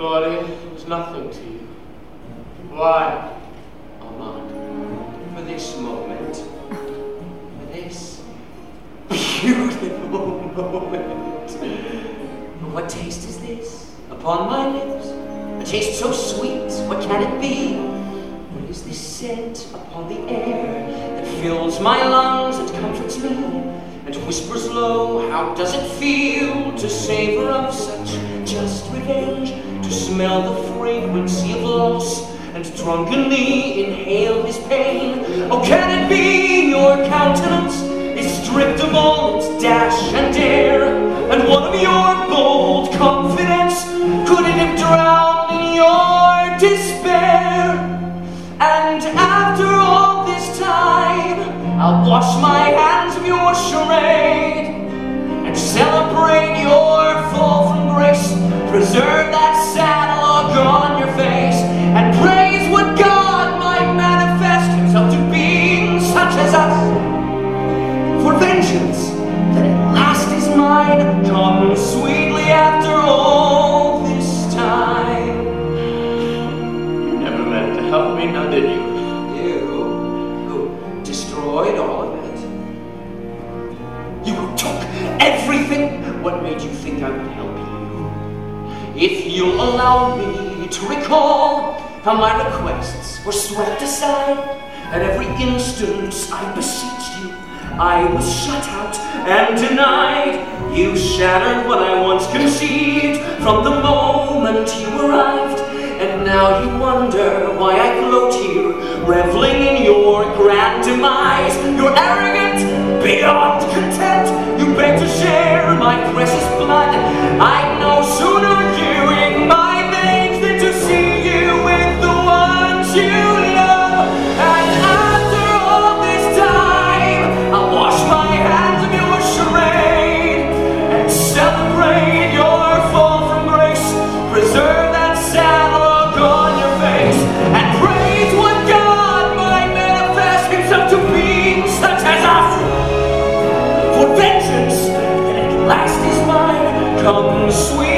thought it was nothing to you. Why? Armand, for this moment, for this beautiful moment. What taste is this upon my lips? A taste so sweet, what can it be? What is this scent upon the air that fills my lungs and comforts me and whispers low? How does it feel to savor of such just revenge, to smell the fragrancy of loss and drunkenly inhale his pain? Oh, can it be your countenance is stripped of all its dash and dare, and one of your bold confidence could it have drowned in your despair? And after all this time, I'll wash my hands of your charade and celebrate your fall from grace, preserve that sad look on your face, and praise what God might manifest himself to beings such as us. For vengeance that at last is mine comes sweetly after all this time. You never meant to help me, now did you? You, who destroyed all of it. You who took everything. What made you think I would help you? If you'll allow me to recall how my requests were swept aside, at every instance I beseeched you, I was shut out and denied. You shattered what I once conceived from the moment you arrived, and now you wonder why I gloat here, reveling in your grand demise. You're arrogant beyond contempt. You beg to share my precious blood. I'd no sooner you in my veins than to see you with the ones you love. And after all this time, I'll wash my hands of your charade and celebrate your fall from grace, preserve that sad look on your face, and praise what God might manifest himself to be such as us. For vengeance that at last is mine comes sweet